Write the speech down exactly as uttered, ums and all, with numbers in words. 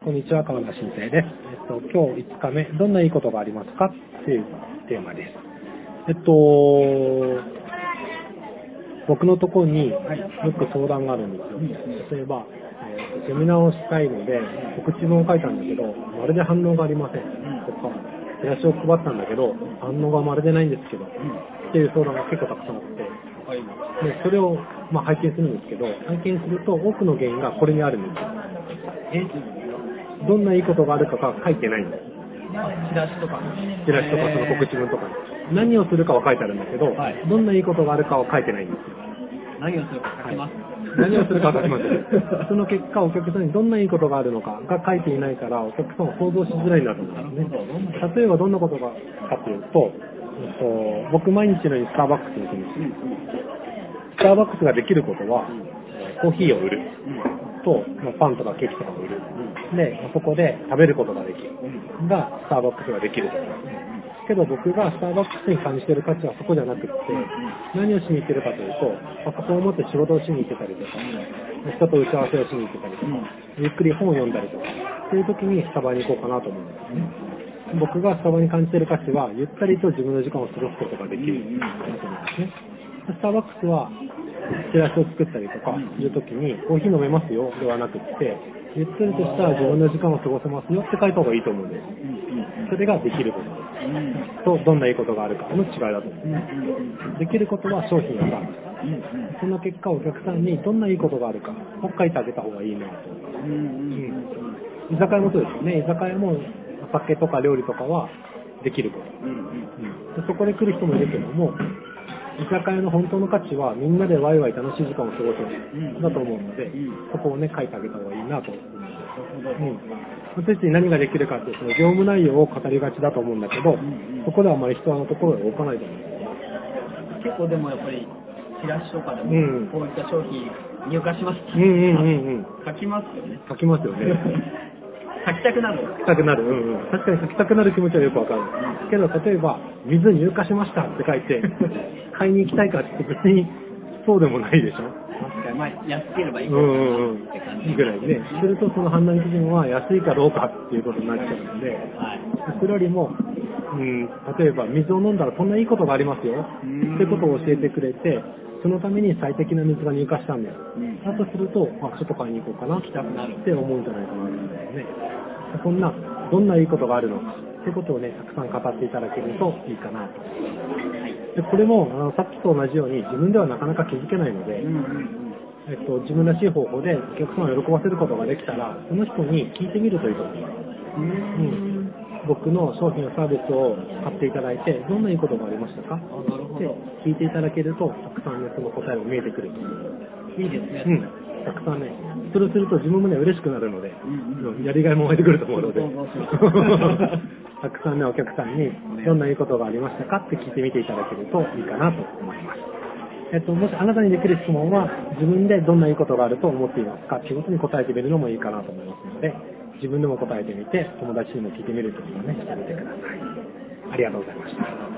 こんにちは、川田新生です。えっと、今日いつかめ、どんないいことがありますかっていうテーマです。えっと、僕のところによく相談があるんですよ。例えば、えー、セミナーをしたいので、告知文を書いたんだけど、まるで反応がありません。とか、チラシを配ったんだけど、反応がまるでないんですけど、っていう相談が結構たくさんあって、でそれを、まあ、拝見するんですけど、拝見すると多くの原因がこれにあるんですよ。えどんないいことがあるかが書いてないんです。 チラシとかチラシとかその告知文とかに。何をするかは書いてあるんだけど、はい、どんないいことがあるかは書いてないんですよ。 何をするか書きます、 はい、何をするかは書きますよね。その結果、お客さんにどんないいことがあるのかが書いていないから、お客さんは想像しづらいんだと思うんですね。例えばどんなことがかというと、えっと、僕毎日のようにスターバックスに行くんですよ。スターバックスができることは、コーヒーを売ると、パンとかケーキとかを売る。で、そこで食べることができる。が、スターバックスができること。けど僕がスターバックスに感じている価値はそこじゃなくって、何をしに行ってるかというと、パソコンを持って仕事をしに行ってたりとか、人と打ち合わせをしに行ってたりとか、ゆっくり本を読んだりとか、そういう時にスタバに行こうかなと思うんですよね。僕がスタバに感じている価値は、ゆったりと自分の時間を過ごすことができるなと思うんですね。スターバックスは、チラシを作ったりとかするときに、コーヒー飲めますよではなくって、ゆったりとした自分の時間を過ごせますよって書いた方がいいと思うんです。それができることと、どんないいことがあるかの違いだと思います。できることは商品やサービス。その結果、お客さんにどんないいことがあるかを書いてあげた方がいいなと思います。うん、居酒屋もそうですよね。居酒屋もお酒とか料理とかはできること。うん、でそこで来る人もいるけども、居酒屋の本当の価値はみんなでワイワイ楽しい時間を過ごすんだと思うので、そこをね書いてあげた方がいいなと思います。うん、私たちに何ができるかっていうその業務内容を語りがちだと思うんだけど、そこではあまり人のところで置かないと思うんです。 結構でもやっぱりチラシとかでもこういった商品入荷しますって、 うんうんうんうん、 書きますよね。 書きますよね。 書きたくなる。 書きたくなる。うんうん。確かに書きたくなる気持ちはよくわかる。けど例えば水入荷しましたって書いて買いに行きたいかって別にそうでもないでしょ。 確かにまあ安ければいいかなって感じぐらいね。するとその判断基準は安いかどうかっていうことになっちゃうので、はい、それよりも、うん、例えば水を飲んだらこんないいことがありますよってことを教えてくれて、そのために最適な水が入荷したんです。だとすると、あ、ちょっと買いに行こうかなって思うんじゃないかなと思うんですね。そんな、どんないいことがあるのかってことをね、たくさん語っていただけるといいかなと。でこれもあのさっきと同じように自分ではなかなか気づけないので、えっと、自分らしい方法でお客様を喜ばせることができたら、その人に聞いてみるといいと思います。うん、僕の商品やサービスを買っていただいて、どんないいことがありましたかって聞いていただけると、たくさんね、その答えが見えてくると思います。 いいですね。 うん。たくさんね、それをすると自分もね、嬉しくなるので、うんうん、やりがいも湧いてくると思うので、たくさんね、お客さんにどんないいことがありましたかって聞いてみていただけるといいかなと思います。えっと、もしあなたにできる質問は、自分でどんないいことがあると思っていますかっていうことに答えてみるのもいいかなと思いますので、自分でも答えてみて、友達にも聞いてみるというのをね、してみてください。ありがとうございました。